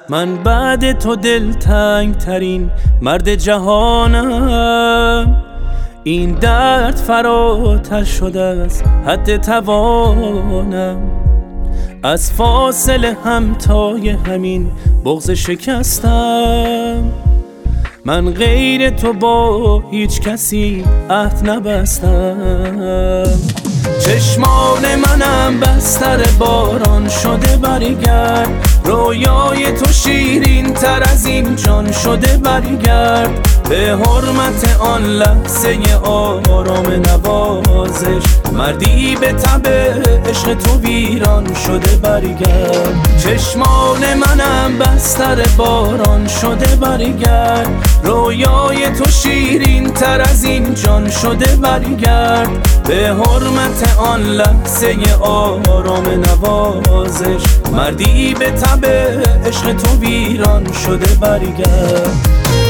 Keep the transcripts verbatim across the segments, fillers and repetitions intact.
من بعد تو دلتنگ ترین مرد جهانم. این درد فراتر شده از حد توانم، از فاصله همتای همین بغض شکستم. من غیر تو با هیچ کسی عهد نبستم. چشمان منم بستر باران شده برگرد، رویای تو شیرین تر از این جان شده برگرد. به حرمت آن لحظه آرام نوازش، مردی به تب عشق تو ویران شده برگرد. چشمان منم بستر باران شده برگرد، رویای تو شیرین تر از این جان شده برگرد. به حرمت آن لحظه آرام نوازش، مردی به تب عشق تو ویران شده برگرد.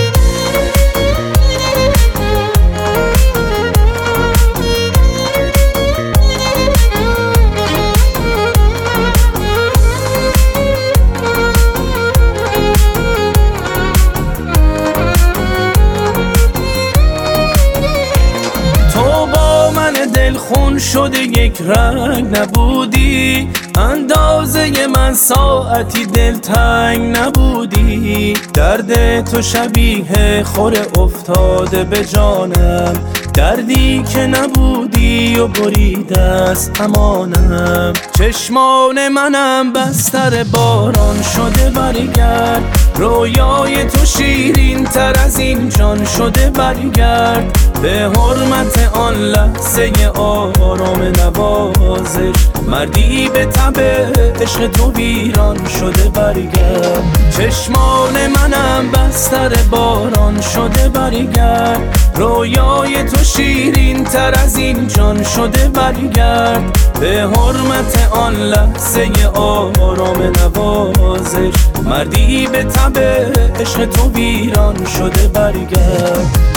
دل خون شده یک رنگ نبودی، اندازه من ساعتی دلتنگ نبودی. درد تو شبیه خور افتاده به جانم، دردی که نبودی و بریده از امانم. چشمان منم بستر باران شده برگرد، رویای تو شیرین تر از این جان شده برگرد. به حرمت آن لحظه آرام نوازش، مردی به تب عشق تو ویران شده برگرد. چشمان منم بستر باران شده برگرد، رویای تو شیرین تر از این جان شده برگرد. به حرمت آن لحظه آرام نوازش، مردی به تب عشق تو ویران شده برگرد.